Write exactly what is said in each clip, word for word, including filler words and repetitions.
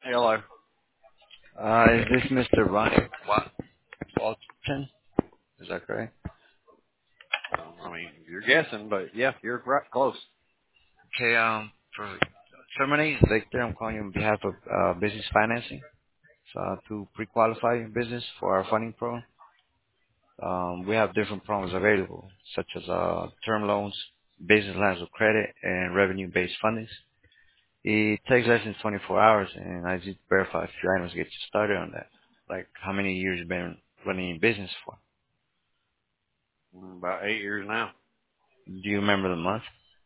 Hello. Uh, is this Mister Ryan Wa- Walton? Is that correct? Um, I mean, you're guessing, but yeah, you're right close. Okay, um, for Terminate Victor, I'm calling you on behalf of uh, business financing. So uh, to pre-qualify your business for our funding program, um, we have different programs available, such as uh, term loans, business lines of credit, and revenue-based fundings. It takes less than twenty-four hours, and I just verify a few items to get you started on that. Like how many years you've been running your business for? Mm, About eight years now. Do you remember the month?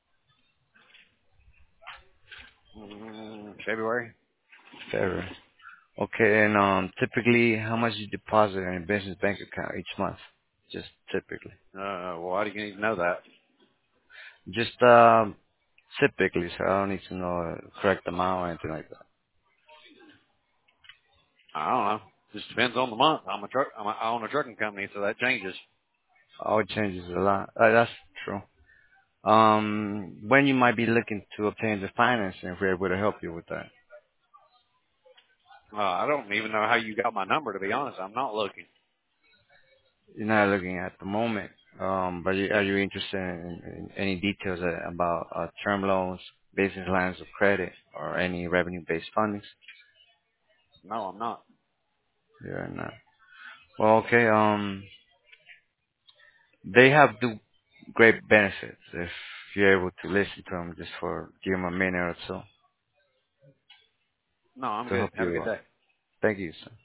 Mm, February. February. Okay, and um, typically, how much you deposit in a business bank account each month? Just typically. Uh, well, why do you need to know that? Just um, typically, so I don't need to know the correct amount or anything like that. I don't know. Just depends on the month. I'm a truck. I'm a, I own a trucking company, so that changes. Oh, it changes a lot. Uh, that's true. Um, when you might be looking to obtain the financing, if we're able to help you with that. Uh, I don't even know how you got my number. To be honest, I'm not looking. You're not looking at the moment, um, but you, are you interested in, in any details uh, about uh, term loans, business lines of credit, or any revenue-based fundings? No, I'm not. You're not. Well, okay. Um, they have do great benefits if you're able to listen to them just for give them a minute or so No, I'm to good. help Have a you good out. day. Thank you, sir.